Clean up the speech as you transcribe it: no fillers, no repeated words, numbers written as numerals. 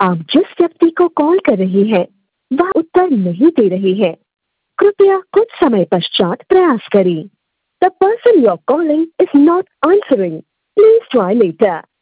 आप जिस व्यक्ति को कॉल कर रही हैं, वह उत्तर नहीं दे रही है। कृपया कुछ समय पश्चात प्रयास करें। The person you are calling is not answering. Please try letter.